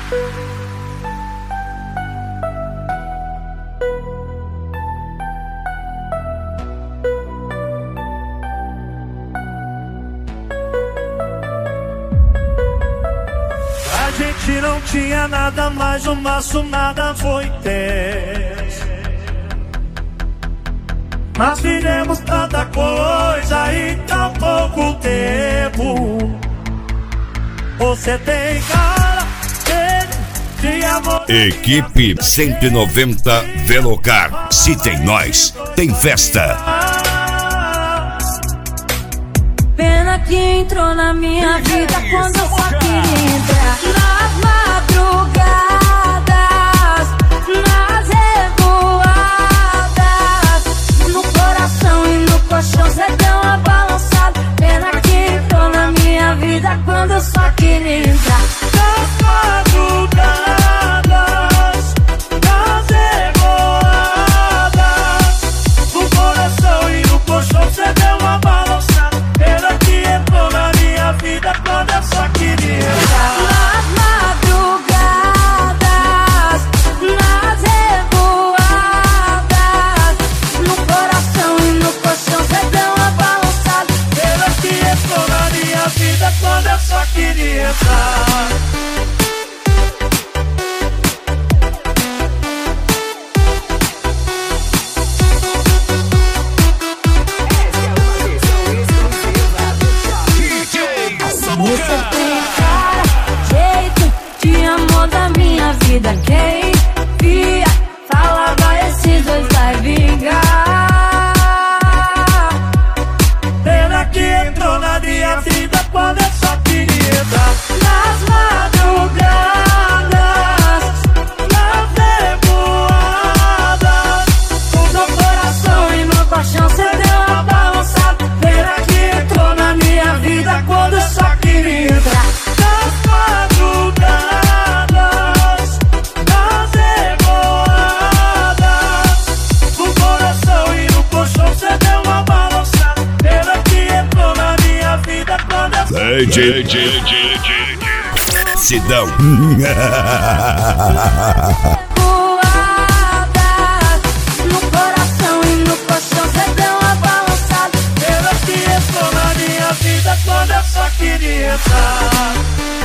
A gente não tinha nada, mas o nosso nada foi tenso. Mas fizemos tanta coisa em tão pouco tempo. Você tem cara de amor. Equipe 190 Velocar. Se tem nós, tem festa. Pena que entrou na minha vida quando eu só queria entrar. Nas madrugadas, nas revoadas, no coração e no colchão cê deu uma balançada. Pena que entrou na minha vida quando eu só queria entrar. Nas madrugadas, nas revoadas, no coração e no colchão cê deu uma balançada. Pena que entrou na minha vida quando eu só queria entrar. Nas madrugadas, nas revoadas, no coração e no colchão cê deu uma balançada. Pena que entrou na minha vida quando eu só queria entrar. Você tem cara, jeito de amor da minha vida. Quem via, falava esses dois vai vingar. Pena que entrou na minha vida quando eu só queria entrar. Nas madrugadas, Nas revoadas, no coração e no colchão cê deu uma balançada. pena que entrou na minha vida quando eu só queria entrar. Nas madrugadas, nas revoadas, no coração e no colchão cê deu uma balançada. Pena que entrou na minha vida quando eu só Sidão. voadas, no coração e no colchão cê deu uma balançada. Pena que entrou na minha vida quando eu só queria entrar.